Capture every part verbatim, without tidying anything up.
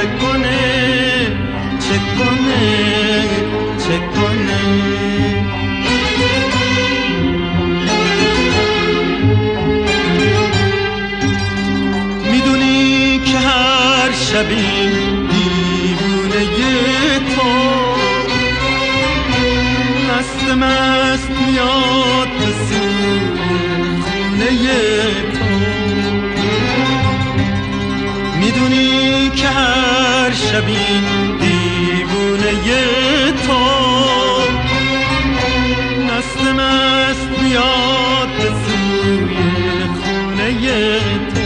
چه کنه چه کنه چه کنه. میدونی که هر شبی دیوونه تو مست مست میاد به سوی خونه تو. میدونی که هر شبی دیوونه تو مست مست میاد به سوی خونه تو.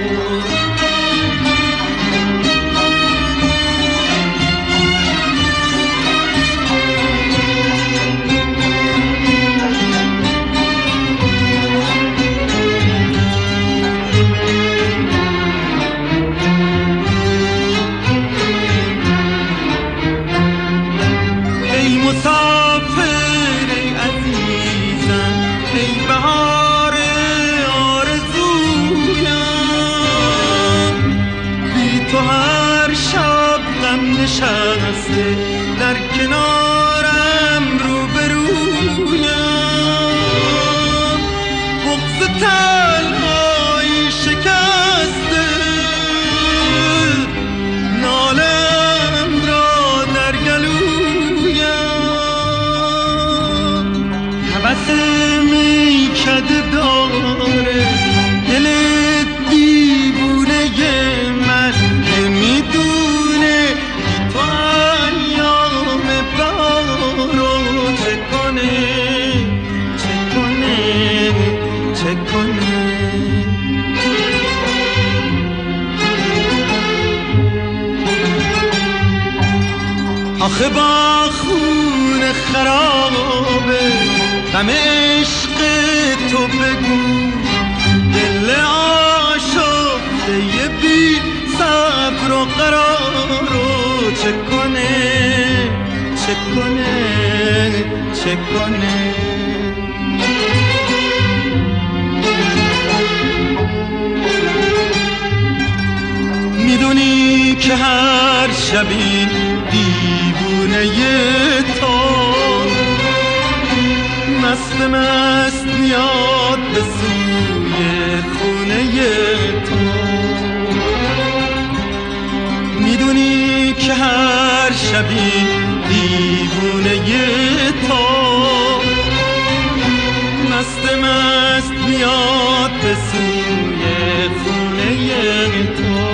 مسافر ای عزیزم ای بهار آرزویم، بی تو هر شب غم نشسته در کنارم روبرویم. بغض تنهایی شکسته نالم را در گلویم. هوس میکده داره دل دیوونه من که میدونه تو ایام بارو چه کنه چه کنه چه کنه. آخه با خون خرابه غم عشق تو بگو دل آشفته بی صبر و قرارو چه کنه چه کنه چه کنه. میدونی که هر شبی دیوونه تو مست مست میاد به سوی خونه تو. میدونی که هر شبی دیوونه تو مست مست میاد به سوی خونه تو.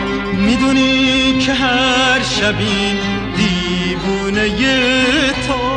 میدونی که هر شبی دیوونه تو